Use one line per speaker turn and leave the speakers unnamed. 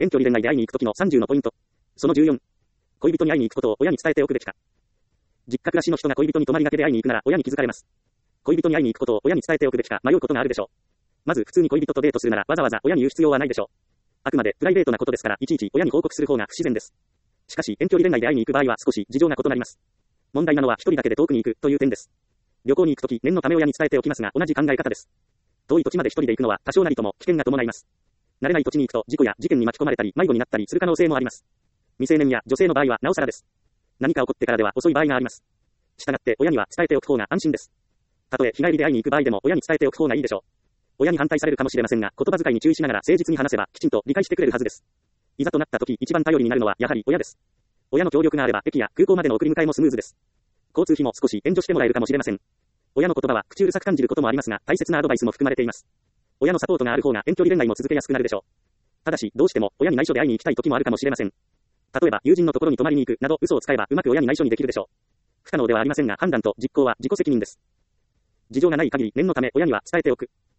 遠距離恋愛で会いに行くときの30のポイント。その14。恋人に会いに行くことを親に伝えておくべきか。実家暮らしの人が恋人に泊まりがけで会いに行くなら親に気づかれます。恋人に会いに行くことを親に伝えておくべきか迷うことがあるでしょう。まず普通に恋人とデートするならわざわざ親に言う必要はないでしょう。あくまでプライベートなことですからいちいち親に報告する方が不自然です。しかし遠距離恋愛で会いに行く場合は少し事情が異なります。問題なのは一人だけで遠くに行くという点です。旅行に行くとき念のため親に伝えておきますが同じ考え方です。遠い土地まで一人で行くのは多少なりとも危険が伴います。慣れない土地に行くと事故や事件に巻き込まれたり迷子になったりする可能性もあります。未成年や女性の場合はなおさらです。何か起こってからでは遅い場合があります。したがって親には伝えておく方が安心です。たとえ日帰りで会いに行く場合でも親に伝えておく方がいいでしょう。親に反対されるかもしれませんが言葉遣いに注意しながら誠実に話せばきちんと理解してくれるはずです。いざとなった時一番頼りになるのはやはり親です。親の協力があれば駅や空港までの送り迎えもスムーズです。交通費も少し援助してもらえるかもしれません。親の言葉は口うるさく感じることもありますが大切なアドバイスも含まれています。親のサポートがある方が遠距離恋愛も続けやすくなるでしょう。ただしどうしても親に内緒で会いに行きたい時もあるかもしれません。例えば友人のところに泊まりに行くなど嘘を使えばうまく親に内緒にできるでしょう。不可能ではありませんが判断と実行は自己責任です。事情がない限り念のため親には伝えておく。